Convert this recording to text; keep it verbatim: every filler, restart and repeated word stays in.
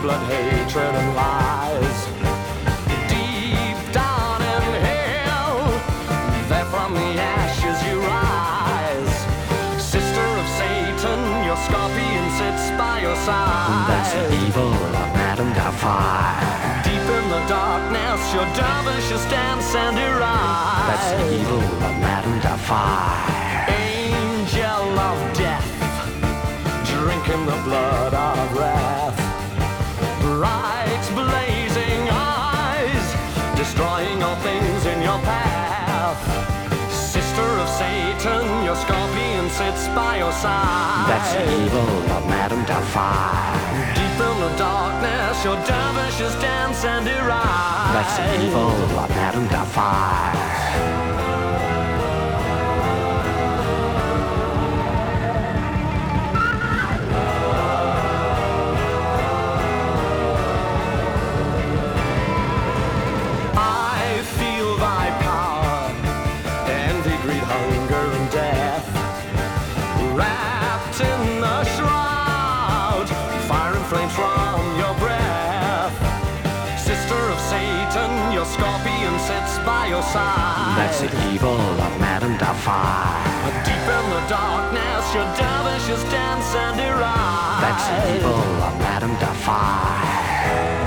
blood, hatred, and lies. Deep down in hell, there from the ashes you rise. Sister of Satan, your scorpion sits by your side. That's the evil of Madame Doubtfire. Deep in the darkness, your dervishes dance and deride. That's the evil of Madame Doubtfire. Angel of death, drinking the blood of wrath. Bright blazing eyes, destroying all things in your path. Sister of Satan, your scorpion sits by your side. That's the evil of Madame Doubtfire. Deep in the darkness, your dervishes dance and deride. That's the evil of Madame Doubtfire. Your scorpion sits by your side. That's the evil of Madame Doubtfire. Deep in the darkness, your dervishes dance and deride. That's the evil of Madame Doubtfire.